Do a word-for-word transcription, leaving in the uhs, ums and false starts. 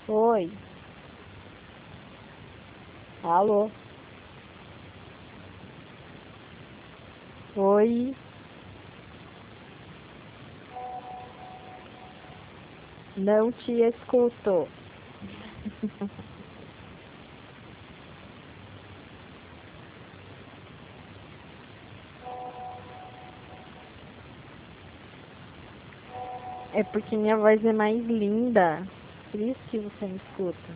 Oi. Alô? Oi. Não te escuto. É porque minha voz é mais linda. Por isso que você me escuta.